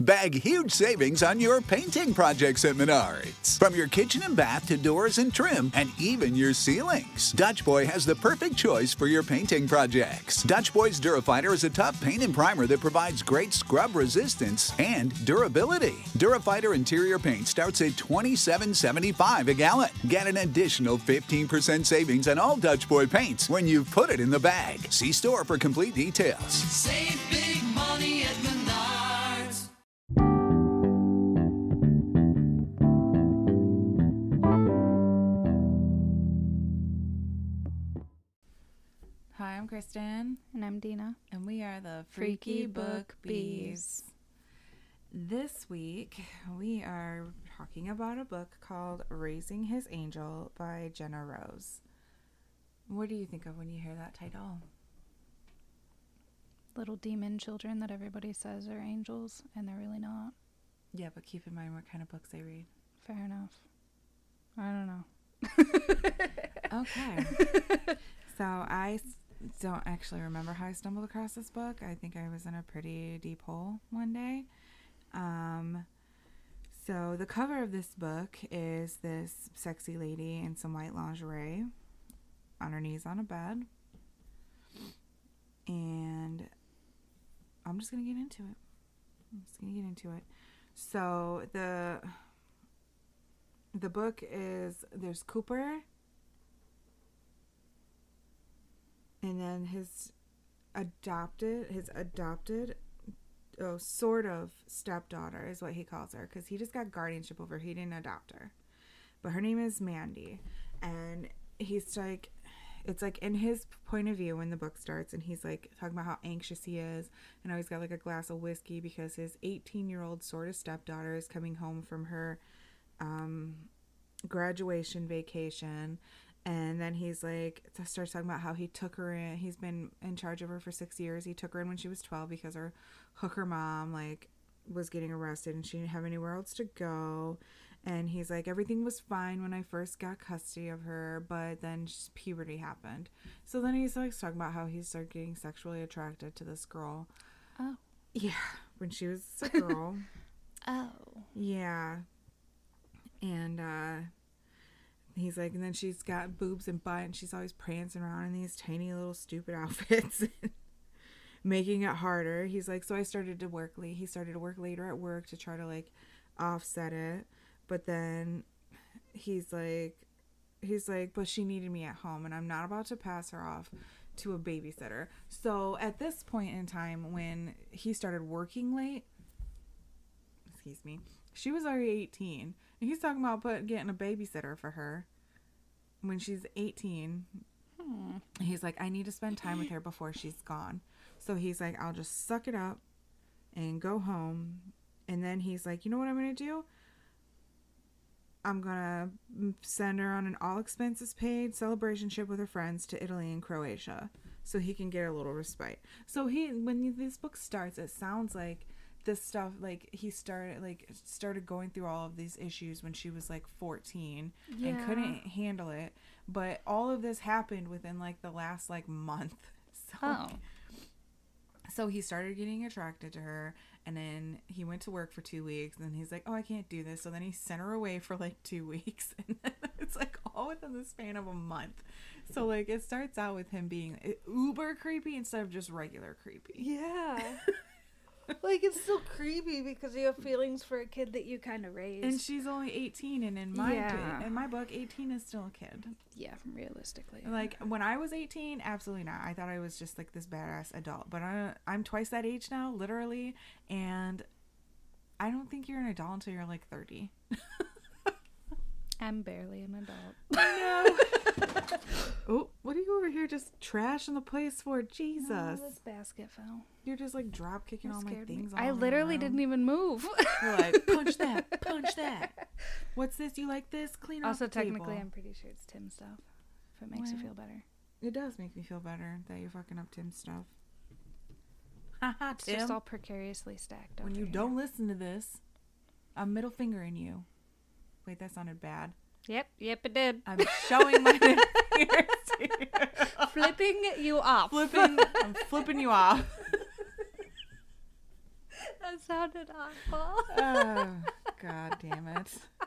Bag huge savings on your painting projects at Menards. From your kitchen and bath to doors and trim, and even your ceilings. Dutch Boy has the perfect choice for your painting projects. Dutch Boy's Durafighter is a tough paint and primer that provides great scrub resistance and durability. Durafighter interior paint starts at $27.75 a gallon. Get an additional 15% savings on all Dutch Boy paints when you put it in the bag. See store for complete details. Save big money at Menards. Hi, I'm Kristen. And I'm Dina. And we are the Freaky Book Bees. This week, we are talking about a book called Raising His Angel by Jenna Rose. What do you think of when you hear that title? Little demon children that everybody says are angels, and they're really not. Yeah, but keep in mind what kind of books they read. Fair enough. I don't know. Okay. So I don't actually remember how I stumbled across this book. I think I was in a pretty deep hole one day. So the cover of this book is this sexy lady in some white lingerie on her knees on a bed. And I'm just going to get into it. So the book is, there's Cooper, and then his adopted sort of stepdaughter is what he calls her, because he just got guardianship over her. He didn't adopt her, but her name is Mandy, and he's like, it's like in his point of view when the book starts, and he's like talking about how anxious he is, and how he's got like a glass of whiskey because his 18-year-old sort of stepdaughter is coming home from her graduation vacation. And then he's like, starts talking about how he took her in. He's been in charge of her for 6 years. He took her in when she was 12 because her hooker mom like was getting arrested and she didn't have anywhere else to go. And he's like, everything was fine when I first got custody of her, but then just puberty happened. So then he's like talking about how he started getting sexually attracted to this girl. Oh. Yeah, when she was a girl. Oh. Yeah. And he's like, and then she's got boobs and butt, and she's always prancing around in these tiny little stupid outfits, making it harder. He's like, so I started to work late. He started to work later at work to try to like offset it. But then he's like, but she needed me at home, and I'm not about to pass her off to a babysitter. So at this point in time, when he started working late, she was already 18. And he's talking about getting a babysitter for her when she's 18. He's like, I need to spend time with her before she's gone. So he's like, I'll just suck it up and go home. And then he's like, you know what I'm going to do? I'm going to send her on an all expenses paid celebration trip with her friends to Italy and Croatia so he can get a little respite. So when this book starts, it sounds like this stuff, like he started going through all of these issues when she was like 14 and couldn't handle it, but all of this happened within like the last like month. So he started getting attracted to her, and then he went to work for 2 weeks, and he's like, oh, I can't do this. So then he sent her away for like 2 weeks, and then it's like all within the span of a month. So like it starts out with him being uber creepy instead of just regular creepy. Yeah. Like, it's still creepy because you have feelings for a kid that you kind of raised. And she's only 18, and in my book, 18 is still a kid. Yeah, realistically. Like, when I was 18, absolutely not. I thought I was just, like, this badass adult. But I'm twice that age now, literally, and I don't think you're an adult until you're, like, 30. I'm barely an adult. I know. Oh, what are you over here just trashing the place for? Jesus. No, this basket fell. You're just like drop kicking all my things. I literally didn't even move. You're like, punch that. What's this? You like this? Clean also, off the table. technically, I'm pretty sure it's Tim's stuff. If it makes you feel better. It does make me feel better that you're fucking up Tim's stuff. Haha, It's Tim. just all precariously stacked up. When you don't listen to this, I'm middle fingering you. Wait, that sounded bad. Yep, it did. I'm showing my middle fingers to you. Flipping you off. I'm flipping you off. That sounded awful. Oh, God damn it.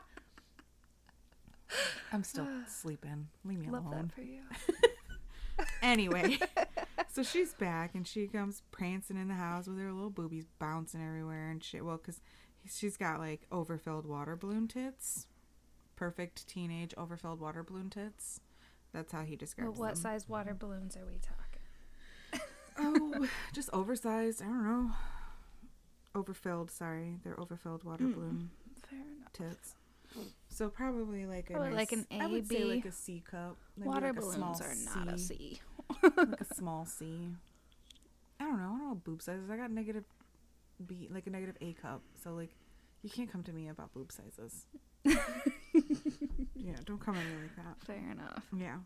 I'm still sleeping. Leave me Love alone. that for you. Anyway, so she's back and she comes prancing in the house with her little boobies bouncing everywhere and shit. Well, because she's got like overfilled water balloon tits. Perfect teenage overfilled water balloon tits. That's how he describes Well, what them. size water balloons are we talking? Oh, just oversized. I don't know. Overfilled, sorry. They're overfilled water balloon Fair enough. tits. So probably like a Probably nice, like an I would say A, B. like a C cup. Maybe Water like a balloons small are not a C. like a small C. I don't know what boob sizes. I got negative B, like a negative A cup. So like, you can't come to me about boob sizes. Yeah, don't come at me like that. Fair enough. Yeah.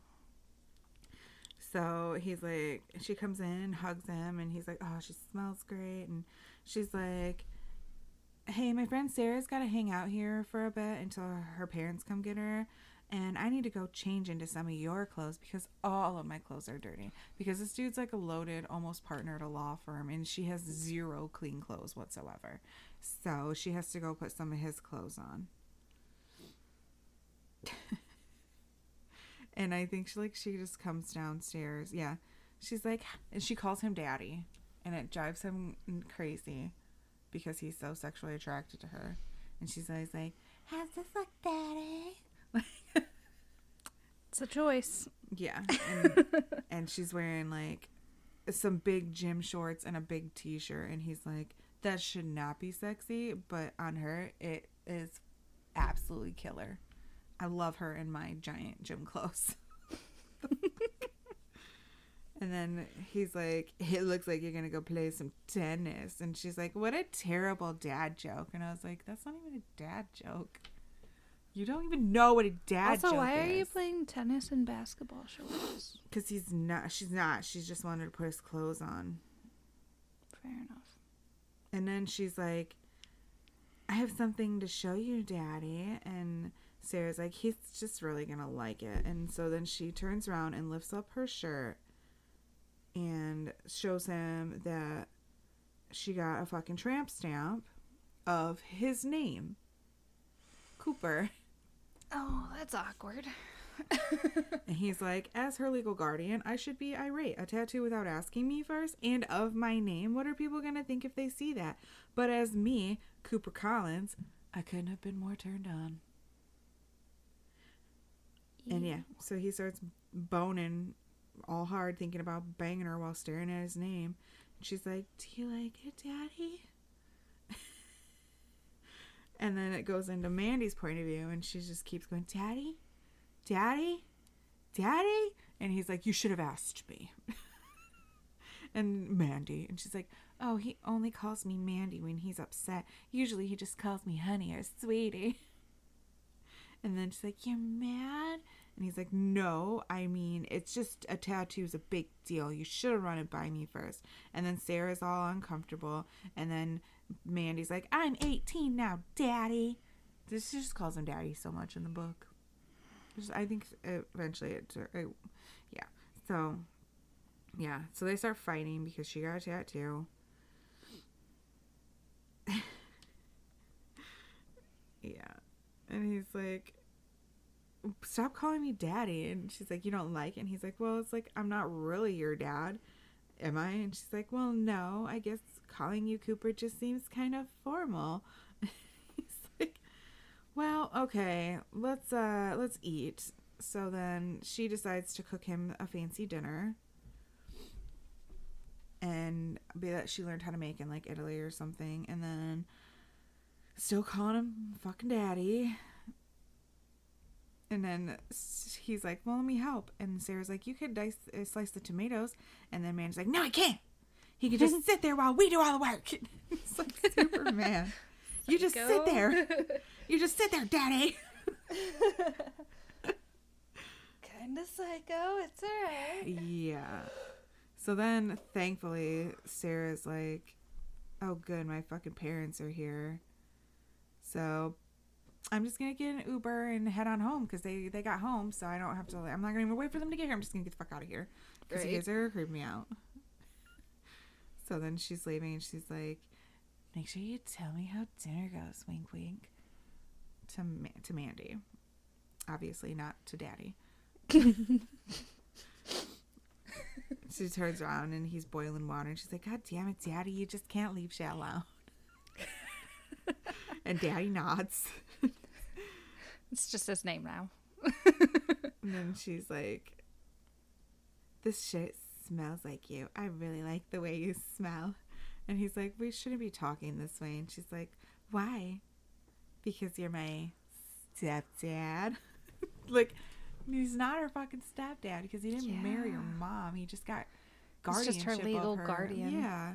So he's like, she comes in, hugs him, and he's like, oh, she smells great. And she's like, hey, my friend Sarah's got to hang out here for a bit until her parents come get her. And I need to go change into some of your clothes because all of my clothes are dirty. Because this dude's like a loaded, almost partner at a law firm, and she has zero clean clothes whatsoever. So she has to go put some of his clothes on. And I think she just comes downstairs. Yeah. She's like, and she calls him daddy. And it drives him crazy because he's so sexually attracted to her. And she's always like, how's this look, daddy? It's a choice. Yeah. And she's wearing like some big gym shorts and a big t-shirt. And he's like, that should not be sexy. But on her, it is absolutely killer. I love her in my giant gym clothes. And then he's like, it looks like you're going to go play some tennis. And she's like, what a terrible dad joke. And I was like, that's not even a dad joke. You don't even know what a dad joke Also, is. why are you playing tennis and basketball shorts? Because she's not. She's just wanted to put his clothes on. Fair enough. And then she's like, I have something to show you, daddy. And Sarah's like, he's just really going to like it. And so then she turns around and lifts up her shirt and shows him that she got a fucking tramp stamp of his name, Cooper. Oh, that's awkward. And he's like, as her legal guardian, I should be irate. A tattoo without asking me first and of my name. What are people going to think if they see that? But as me, Cooper Collins, I couldn't have been more turned on. And yeah, so he starts boning all hard, thinking about banging her while staring at his name. And she's like, do you like it, daddy? And then it goes into Mandy's point of view, and she just keeps going, daddy? Daddy? Daddy? And he's like, you should have asked me. And Mandy. And she's like, oh, he only calls me Mandy when he's upset. Usually he just calls me honey or sweetie. And then she's like, you're mad? And he's like, no, I mean, it's just a tattoo's a big deal. You should have run it by me first. And then Sarah's all uncomfortable. And then Mandy's like, I'm 18 now, daddy. She just calls him daddy so much in the book. I think eventually yeah. So, yeah. So they start fighting because she got a tattoo. Yeah. And he's like, stop calling me daddy. And she's like, you don't like it? And he's like, well, it's like, I'm not really your dad, am I? And she's like, well, no, I guess calling you Cooper just seems kind of formal. He's like, well, okay, let's eat. So then she decides to cook him a fancy dinner and be that she learned how to make in like Italy or something. And then still calling him fucking daddy. And then he's like, well, let me help. And Sarah's like, you could slice the tomatoes. And then Mandy's like, no, I can't. He could just sit there while we do all the work. It's like Superman. You just sit there. You just sit there, daddy. Kinda psycho. It's alright. Yeah. So then, thankfully, Sarah's like, oh, good, my fucking parents are here. So I'm just going to get an Uber and head on home because they got home, so I don't have to, I'm not going to even wait for them to get here. I'm just going to get the fuck out of here because you guys are creeping me out. So then she's leaving and she's like, make sure you tell me how dinner goes, wink wink. To Mandy. Obviously not to Daddy. She turns around and he's boiling water and she's like, God damn it, Daddy, you just can't leave shit alone. And Daddy nods. It's just his name now. And then she's like, this shit smells like you. I really like the way you smell. And he's like, we shouldn't be talking this way. And she's like, why? Because you're my stepdad. Like, he's not her fucking stepdad because he didn't marry her mom. He just got guardianship. It's just her legal of her. guardian. Yeah.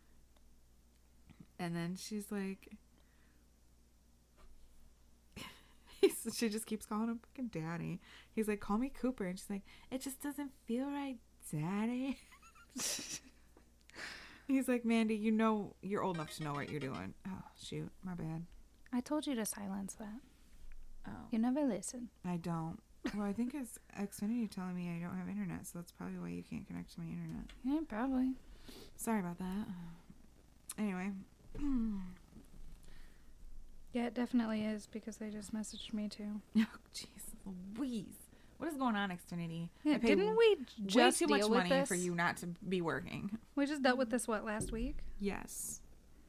And then she's like, she just keeps calling him fucking Daddy. He's like, call me Cooper. And she's like, it just doesn't feel right, Daddy. He's like, Mandy, you know, you're old enough to know what you're doing. Oh, shoot. My bad. I told you to silence that. Oh. You never listen. I don't. Well, I think it's Xfinity telling me I don't have internet, so that's probably why you can't connect to my internet. Yeah, probably. Sorry about that. Anyway. Yeah, it definitely is because they just messaged me too. Oh, jeez Louise. What is going on, Xfinity? Yeah, I pay didn't we just way too much deal with money this? for you not to be working. We just dealt with this, what, last week? Yes.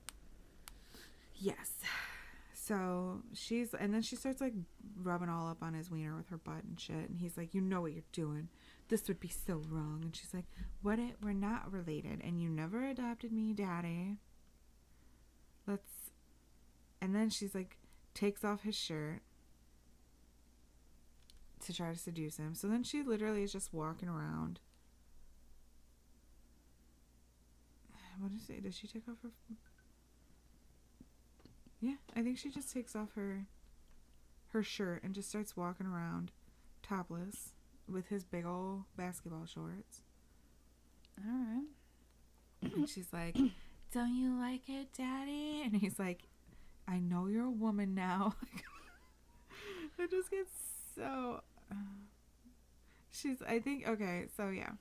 Yes. So and then she starts like rubbing all up on his wiener with her butt and shit. And he's like, you know what you're doing. This would be so wrong. And she's like, we're not related. And you never adopted me, Daddy. And then she's like, takes off his shirt to try to seduce him. So then she literally is just walking around. What is it? Does she take off her... Yeah, I think she just takes off her shirt and just starts walking around topless with his big old basketball shorts. All right. And she's like, don't you like it, Daddy? And he's like, I know you're a woman now. It just gets so... Okay, so yeah.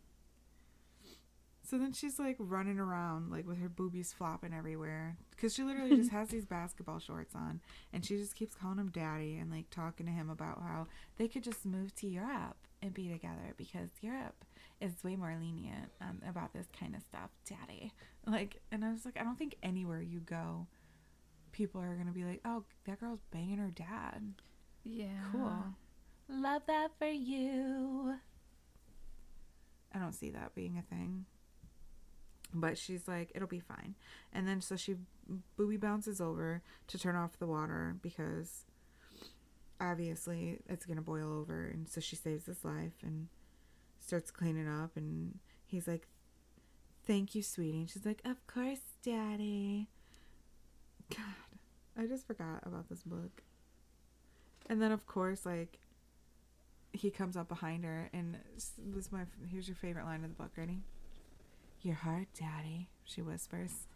So then she's like running around like with her boobies flopping everywhere because she literally just has these basketball shorts on, and she just keeps calling him Daddy and like talking to him about how they could just move to Europe and be together because Europe is way more lenient about this kind of stuff, Daddy. Like, and I was like, I don't think anywhere you go, people are gonna be like, oh, that girl's banging her dad. Yeah. Cool. Love that for you. I don't see that being a thing. But she's like, it'll be fine. And then so she booby bounces over to turn off the water because obviously it's going to boil over. And so she saves his life and starts cleaning up. And he's like, thank you, sweetie. And she's like, of course, Daddy. God, I just forgot about this book. And then, of course, like, he comes up behind her. And here's your favorite line of the book. Ready? Your heart, Daddy, she whispers.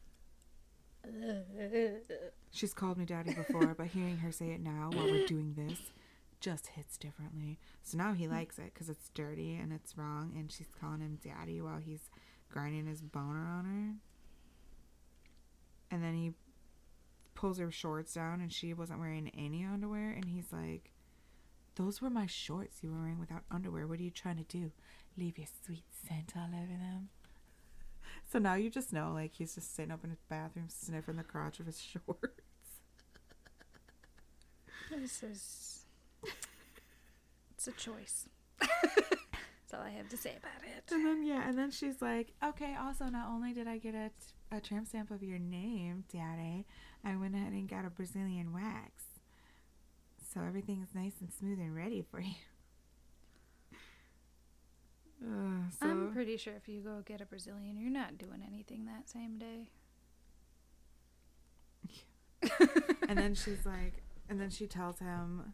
She's called me Daddy before, but hearing her say it now while we're doing this just hits differently. So now he likes it because it's dirty and it's wrong, and she's calling him Daddy while he's grinding his boner on her. And then he pulls her shorts down, and she wasn't wearing any underwear, and he's like, those were my shorts you were wearing without underwear. What are you trying to do? Leave your sweet scent all over them? So now you just know, like, he's just sitting up in his bathroom sniffing the crotch of his shorts. It's a choice. That's all I have to say about it. And then she's like, okay, also, not only did I get a tramp stamp of your name, Daddy, I went ahead and got a Brazilian wax. So everything is nice and smooth and ready for you. I'm pretty sure if you go get a Brazilian, you're not doing anything that same day. And then she's like, and then she tells him,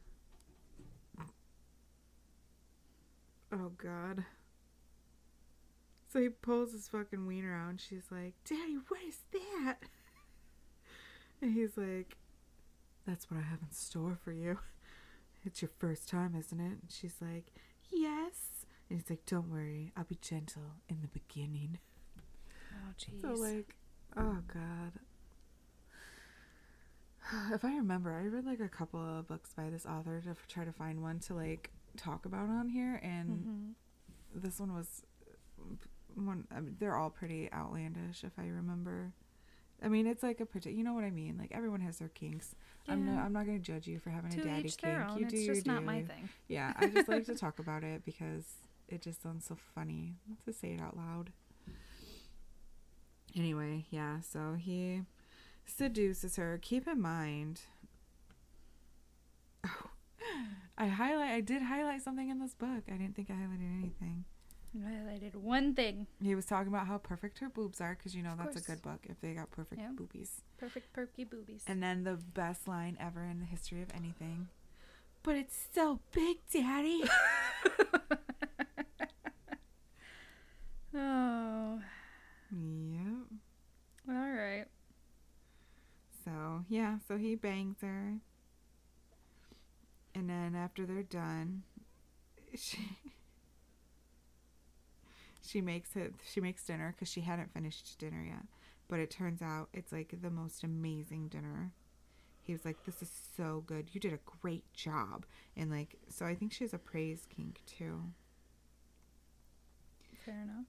oh God. So he pulls his fucking wiener out, and she's like, Daddy, what is that? And he's like, that's what I have in store for you. It's your first time, isn't it? And she's like, yes. And he's like, don't worry, I'll be gentle in the beginning. Oh, jeez. So, like, Oh God. If I remember, I read like a couple of books by this author to try to find one to like talk about on here, and this one was one. I mean, they're all pretty outlandish, if I remember. I mean, it's like you know what I mean. Like everyone has their kinks. Yeah. I'm not gonna judge you for having a daddy each their kink. own. You do It's your just not do. my thing. Yeah, I just like to talk about it because it just sounds so funny to say it out loud. Anyway, yeah. So he seduces her. Keep in mind. Oh, I did highlight something in this book. I didn't think I highlighted anything. You highlighted one thing. He was talking about how perfect her boobs are, because you know that's course. a good book if they got perfect Yeah. boobies. Perfect perky boobies. And then the best line ever in the history of anything. But it's so big, Daddy. Oh. Yep. All right. So, yeah, so he bangs her. And then after they're done, she makes dinner, because she hadn't finished dinner yet. But it turns out it's like the most amazing dinner. He was like, this is so good. You did a great job. And like, so I think she has a praise kink too. Fair enough.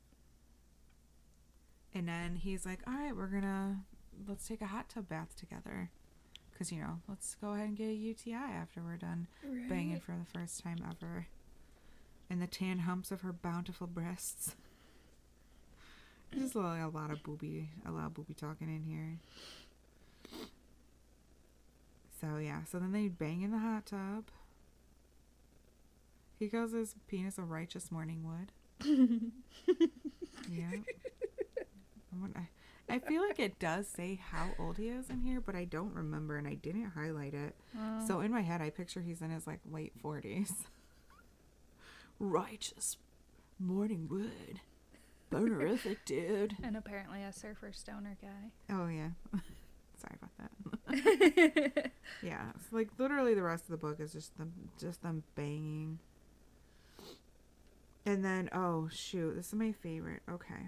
And then he's like, all right, let's take a hot tub bath together. Because, you know, let's go ahead and get a UTI after we're done banging for the first time ever. And the tan humps of her bountiful breasts. There's a lot of booby talking in here. So, yeah. So then they bang in the hot tub. He calls his penis a righteous morning wood. Yeah. I feel like it does say how old he is in here, but I don't remember, and I didn't highlight it. So in my head, I picture he's in his like late 40s. Righteous morning wood. Bonerific, dude. And apparently a surfer stoner guy. Oh, yeah. Sorry about that. Yeah. So, like, literally the rest of the book is just them banging. And then, oh, shoot. This is my favorite. Okay.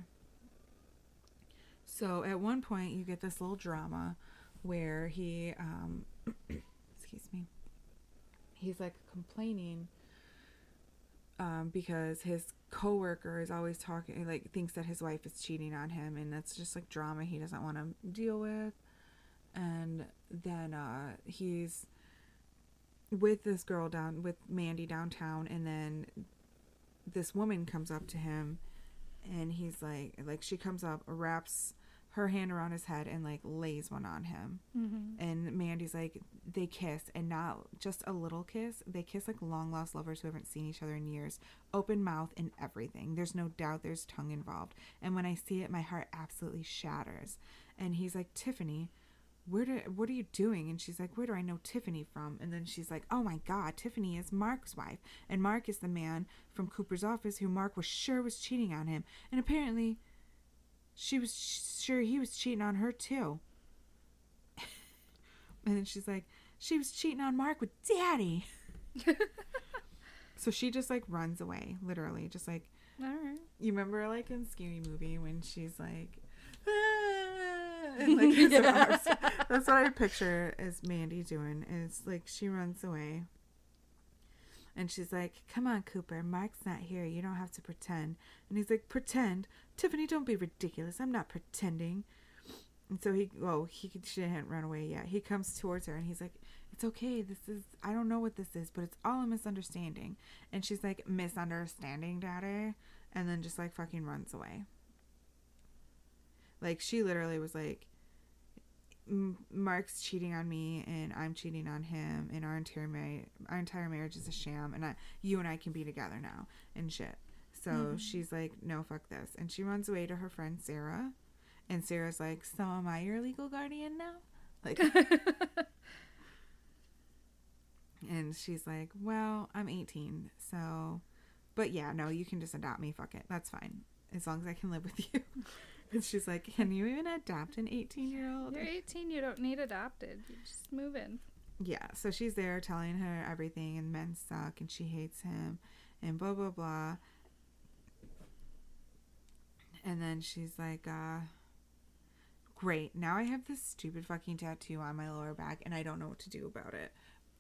So, at one point, you get this little drama where he, excuse me, he's, like, complaining because his coworker is always talking, like, thinks that his wife is cheating on him, and that's just, like, drama he doesn't want to deal with. And then he's with this girl with Mandy downtown, and then this woman comes up to him, and he's like she comes up, wraps her hand around his head, and like lays one on him. And Mandy's like, they kiss, and not just a little kiss, they kiss like long lost lovers who haven't seen each other in years, open mouth and everything. There's no doubt there's tongue involved, and when I see it, my heart absolutely shatters. And he's like, Tiffany, what are you doing? And she's like, where do I know Tiffany from? And then she's like, oh my God, Tiffany is Mark's wife, and Mark is the man from Cooper's office who Mark was sure was cheating on him, and apparently she was sure he was cheating on her too. And then she's like, she was cheating on Mark with Daddy. So she just like runs away, literally, just like, all right. You remember like in Scary Movie when she's like, and like his arms. That's what I picture as Mandy doing, is like she runs away. And she's like, come on, Cooper, Mark's not here, you don't have to pretend. And he's like, pretend? Tiffany, don't be ridiculous, I'm not pretending. And so she hadn't run away yet. He comes towards her and he's like, it's okay, I don't know what this is, but it's all a misunderstanding. And she's like, misunderstanding, Daddy? And then just like fucking runs away. Like, she literally was like, Mark's cheating on me, and I'm cheating on him, and our entire marriage is a sham, and you and I can be together now, and shit. So she's like, no, fuck this. And she runs away to her friend Sarah, and Sarah's like, so am I your legal guardian now? Like, and she's like, well, I'm 18, so, but yeah, no, you can just adopt me, fuck it, that's fine, as long as I can live with you. And she's like, can you even adopt an 18-year-old? You're 18, you don't need adopted. You just move in. Yeah, so she's there telling her everything, and men suck, and she hates him, and blah, blah, blah. And then she's like, great. Now I have this stupid fucking tattoo on my lower back and I don't know what to do about it.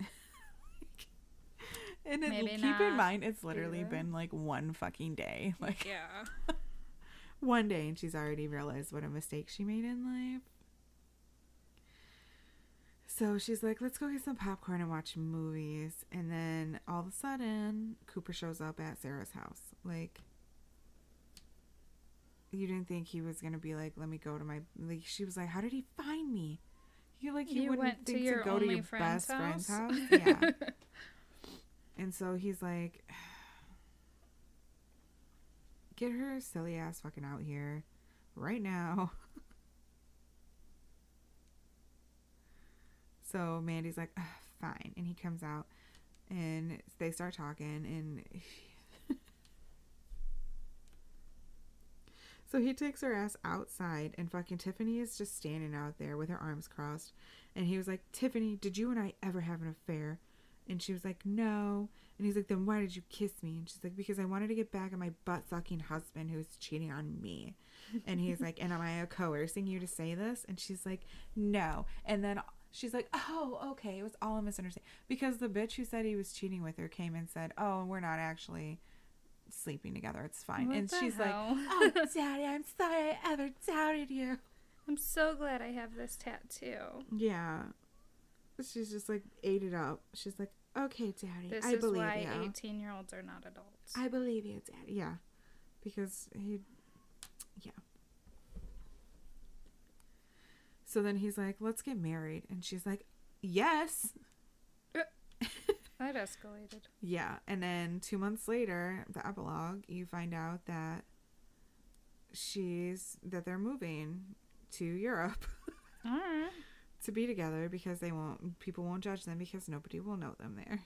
And keep in mind, it's literally been like one fucking day. Like, yeah. One day, and she's already realized what a mistake she made in life. So she's like, let's go get some popcorn and watch movies. And then all of a sudden, Cooper shows up at Sarah's house. Like, you didn't think he was going to be like, let me go to my... Like, she was like, how did he find me? You wouldn't went think to go to your friend's best friend's house? house? Yeah. And so he's like, get her silly ass fucking out here right now. So Mandy's like, fine. And he comes out and they start talking. And so he takes her ass outside and fucking Tiffany is just standing out there with her arms crossed. And he was like, Tiffany, did you and I ever have an affair? And she was like, no. And he's like, then why did you kiss me? And she's like, because I wanted to get back at my butt-sucking husband who was cheating on me. And he's like, and am I coercing you to say this? And she's like, no. And then she's like, oh, okay. It was all a misunderstanding. Because the bitch who said he was cheating with her came and said, oh, we're not actually sleeping together. It's fine. What and the she's hell? like, oh, Daddy, I'm sorry I ever doubted you. I'm so glad I have this tattoo. Yeah. She's just like, ate it up. She's like, okay, Daddy, This I is believe why you. 18-year-olds are not adults. I believe you, Daddy. Yeah. Because yeah. So then he's like, let's get married. And she's like, yes. That escalated. Yeah. And then 2 months later, the epilogue, you find out that they're moving to Europe. All right. To be together because people won't judge them because nobody will know them there.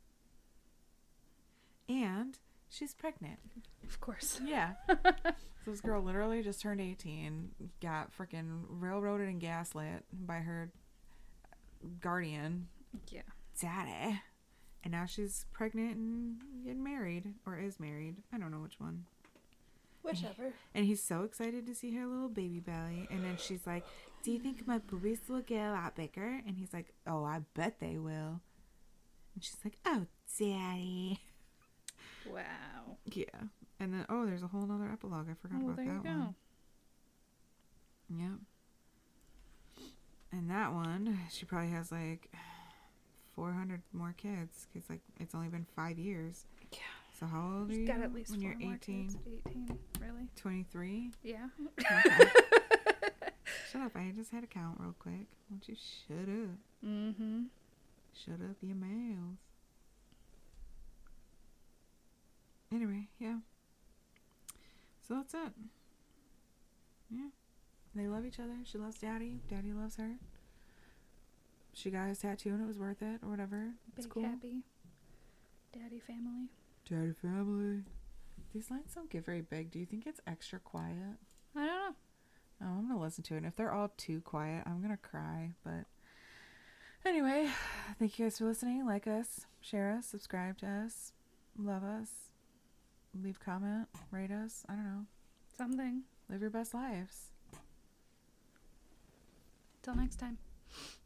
And she's pregnant. Of course. Yeah. So this girl literally just turned 18, got freaking railroaded and gaslit by her guardian. Yeah. Daddy. And now she's pregnant and getting married. Or is married. I don't know which one. Whichever. And he's so excited to see her little baby belly. And then she's like, do you think my boobies will get a lot bigger? And he's like, oh, I bet they will. And she's like, oh, Daddy. Wow. Yeah. And then, there's a whole nother epilogue. I forgot about there that you go. one. Yep. And that one, she probably has like 400 more kids. Because like, it's only been 5 years. Yeah. So how old are You've you got at least when 4 you're more 18? kids. 18, really? 23? Yeah. Okay. Shut up. I just had to count real quick. Why don't you shut up? Mm-hmm. Shut up your mouth. Anyway, yeah. So that's it. Yeah. They love each other. She loves Daddy. Daddy loves her. She got his tattoo and it was worth it or whatever. It's Big cool. happy daddy family. Daddy family. These lines don't get very big. Do you think it's extra quiet? I don't know. Oh, I'm going to listen to it. And if they're all too quiet, I'm going to cry. But anyway, thank you guys for listening. Like us, share us, subscribe to us, love us, leave comment, rate us. I don't know. Something. Live your best lives. Till next time.